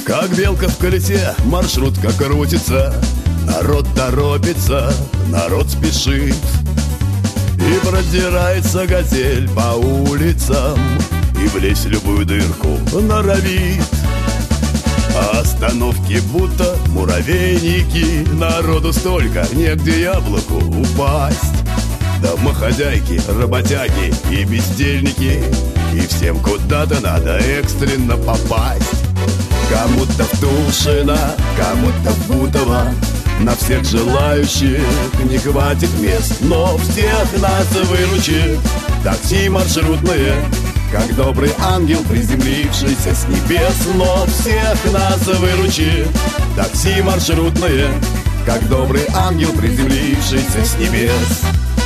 Как белка в колесе, маршрутка крутится. Народ торопится, народ спешит. И продирается газель по улицам, и влезть в любую дырку норовит. А остановки будто муравейники. Народу столько, негде яблоку упасть. Домохозяйки, работяги и бездельники, и всем куда-то надо экстренно попасть. Кому-то в Тушино, кому-то в Бутово. На всех желающих не хватит мест, но всех нас выручит такси маршрутное, как добрый ангел, приземлившийся с небес. Но всех нас выручит такси маршрутное, как добрый ангел, приземлившийся с небес.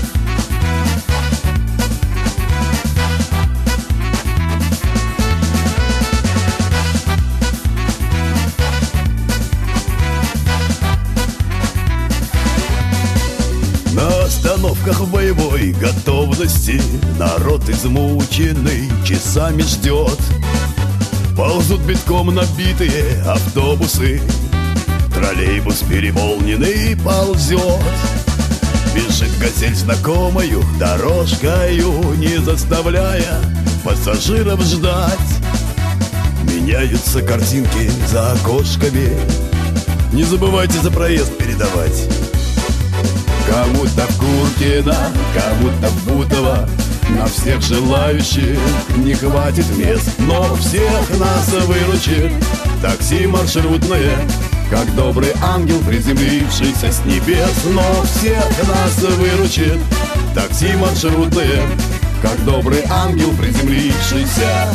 На остановках в боевой готовности народ измученный часами ждет. Ползут битком набитые автобусы, троллейбус переполненный ползет. Бежит газель знакомою дорожкою, не заставляя пассажиров ждать. Меняются картинки за окошками, не забывайте за проезд передавать. Кому-то в Куркино, кому-то в Бутово. На всех желающих не хватит мест, но всех нас выручит такси маршрутное, как добрый ангел, приземлившийся с небес. Но всех нас выручит такси маршрутное, как добрый ангел, приземлившийся.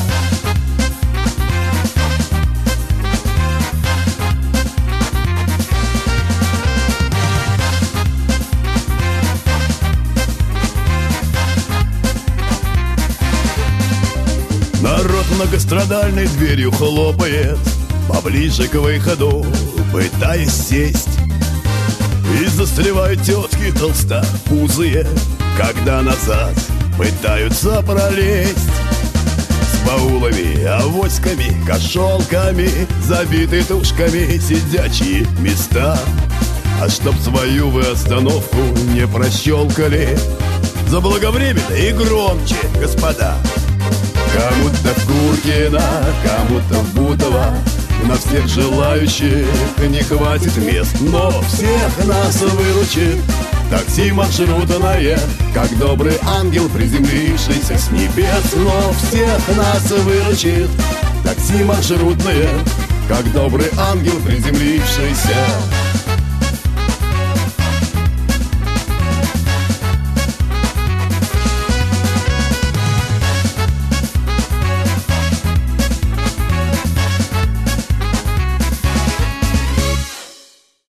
Народ многострадальной дверью хлопает, поближе к выходу пытаясь сесть. И застревают тетки толстопузые, когда назад пытаются пролезть. С баулами, авоськами, кошелками, забиты тушками сидячие места. А чтоб свою вы остановку не прощелкали, заблаговременно и громче, господа. Кому-то в Куркино, кому-то в Бутово. На всех желающих не хватит мест, но всех нас выручит такси маршрутное, как добрый ангел, приземлившийся с небес. Но всех нас выручит такси маршрутное, как добрый ангел, приземлившийся.